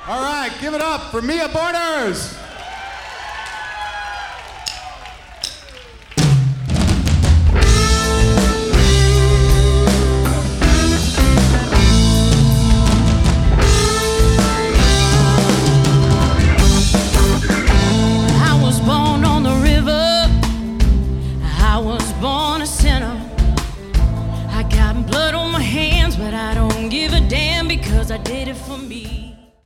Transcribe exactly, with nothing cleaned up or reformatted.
All right, give it up for Mia Borders. I was born on the river. I was born a sinner. I got blood on my hands, but I don't give a damn because I did it for me.